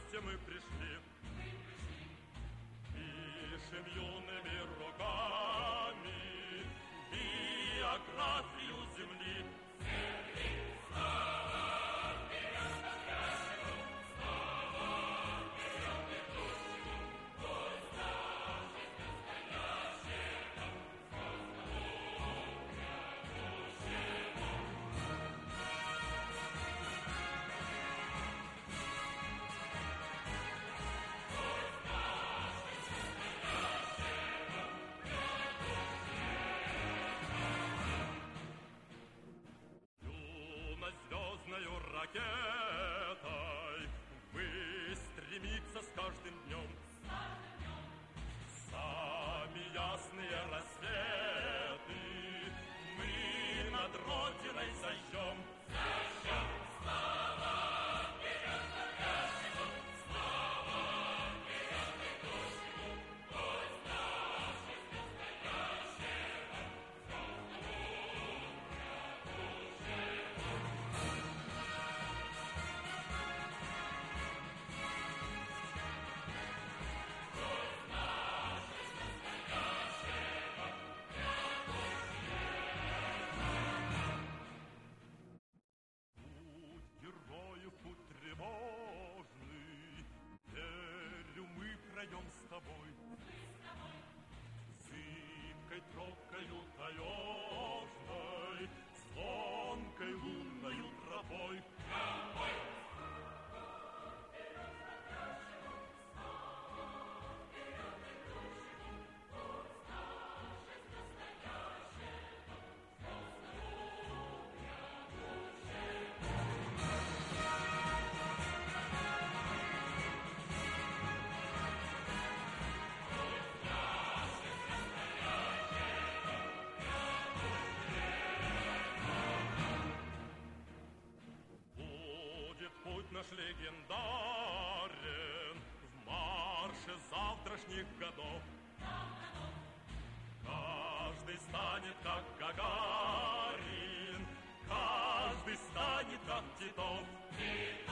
вместе мы пришли. Пишем юными руками биографию земли. Звездною ракетой ввысь стремится с каждым днем. Сами ясные рассветы мы над Родиной зажжем. Зажжем слава, вперед накрасику, слава, вперед идущему, пусть наша настоящего звездному прядущему. Героев путь тревожный, верю, мы пройдем с тобой. Зыбкой тропкою таежной, звонкой лунною тропой. Путь наш легендарен в марше завтрашних годов. Каждый станет как Гагарин, каждый станет как Титов.